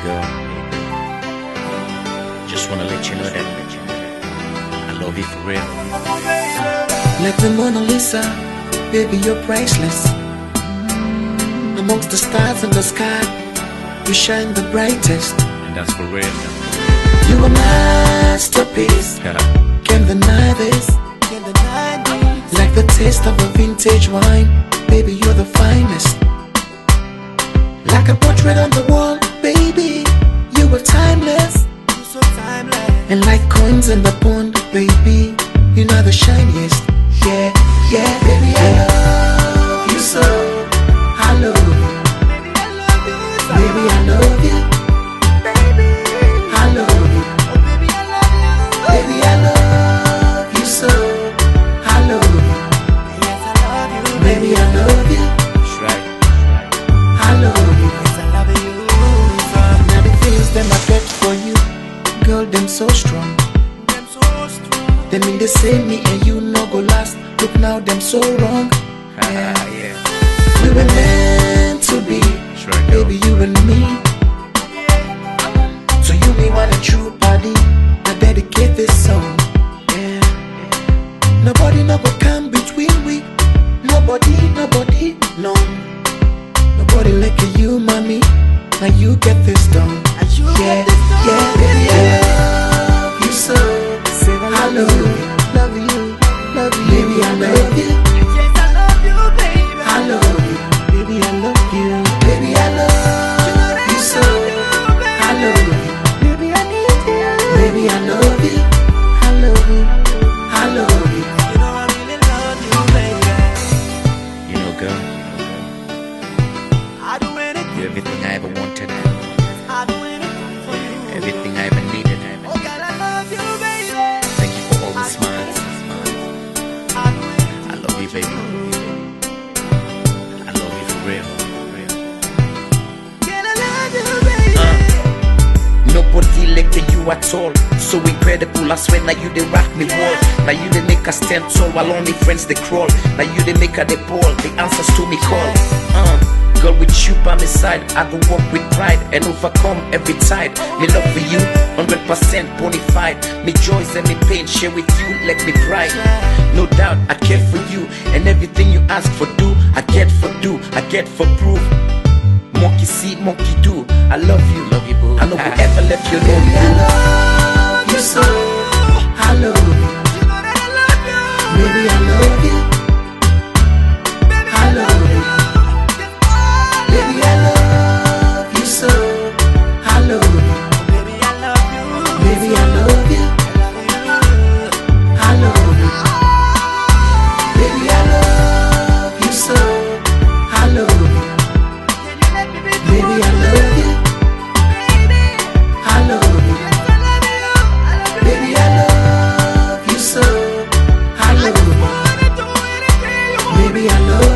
girl. Just wanna let you know that I love you for real. Like the Mona Lisa, baby, you're priceless. Amongst the stars in the sky, you shine the brightest. And that's for real. You a masterpiece. Can't deny this. Like the taste of a vintage wine, baby, you're the finest. Like a portrait on the wall, baby, you were timeless. And like coins in the pond, baby, you know the shiniest. Yeah, yeah, baby, I love you so. I love you. Baby, I love you. I love you. Baby, I love you so. I love you. Baby, I love you. That's right. I love you. Now the feelings them I get for you, girl, them so strong. They mean they say me and you no go last. Look now, them so wrong. Yeah. We were meant to be, Right, baby, you and me. So you me want a true body. I dedicate this song. Yeah. Nobody no go come between we. Nobody, no. Nobody like you, mommy. Now you get this done. Yeah, yeah, baby, I love you so. I love you, baby, I love you. I love you, baby, I love you. Baby, I love you so. I love you, baby, I need you. Baby, I love you. I love you. I love you. You know I really love you, baby. You know, girl, I do anything. you're everything I ever wanted. I do anything for you. Everything I ever needed. Oh, girl, I love you, baby. Thank you for all the smiles. I do anything. I love you, baby. I love you for real. Girl, I love you, baby. Nobody like you at all. So incredible, I swear now you they rock me wall. Now you they make us stand tall while only friends they crawl. Now you they make her they ball, the answers to me call. Girl, with you by my side, I go walk with pride and overcome every tide. Me love for you, 100% bonafide. Me joys and me pain, share with you, let me pride. No doubt, I care for you, and everything you ask for do, I get for proof. Monkey see, monkey do. I love you, boo. I know whoever left you know you. I love you so. I love you. You know that I love you. Baby, I love you. Baby, I love you. Baby, I love you so. I love you. Baby, I love you. Baby, I love you. I love you. Baby, I love you so. I love you. Can you let me be the Baby, one I to love you. baby? I love you. Yes, I love you. I love you. Baby, I love you so. I I love just you. wanna do anything you want. Baby, I love